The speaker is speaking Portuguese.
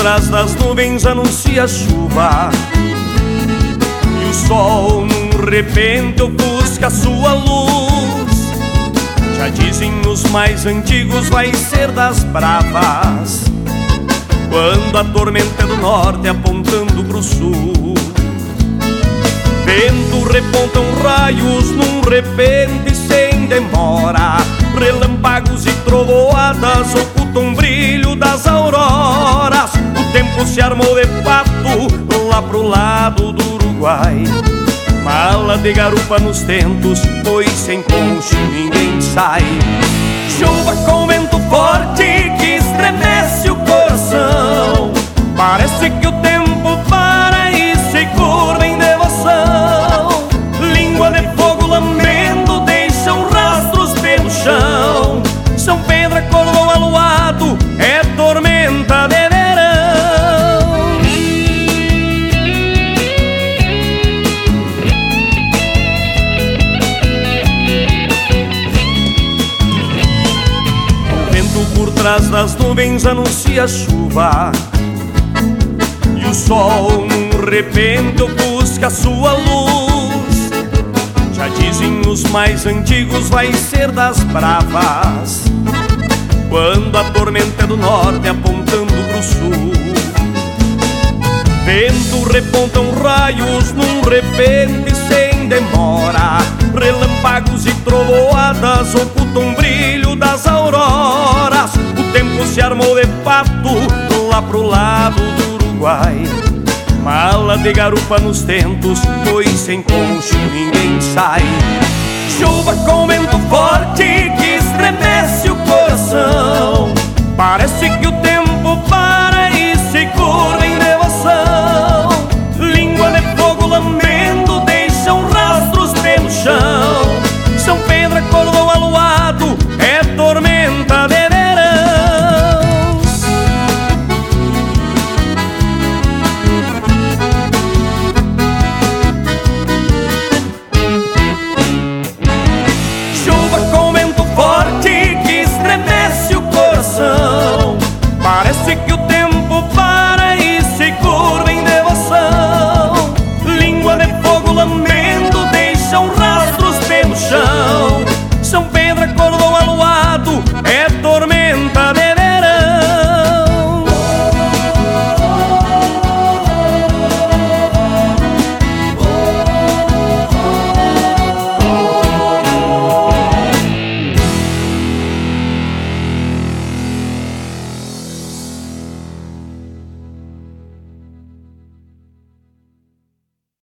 trás das nuvens anuncia chuva, e o sol num repente ofusca sua luz. Já dizem os mais antigos, vai ser das bravas, quando a tormenta é do norte apontando pro sul. Vento repontam raios num repente sem demora, relâmpagos e trovoadas ocultam o brilho das auroras. O tempo se armou de fato lá pro lado do Uruguai, mala de garupa nos tentos, pois sem ponche ninguém sai. Chuva com vento forte que estremece o coração, parece que o tempo para e se curva em devoção. Língua de fogo lamento deixam rastros pelo chão. São Pedro acordou aluado, é tormenta de verão. O vento por trás das nuvens anuncia chuva, e o sol num repente ofusca sua luz. Já dizem os mais antigos, vai ser das bravas, quando a tormenta é do norte apontando pro sul. Vento repontam raios num repente sem demora, relâmpagos e trovoadas ocultam o brilho das auroras. O tempo se armou de fato lá pro lado do Uruguai, mala de garupa nos tentos, pois sem ponche ninguém sai. Chuva com vento forte que estremece o coração, parece que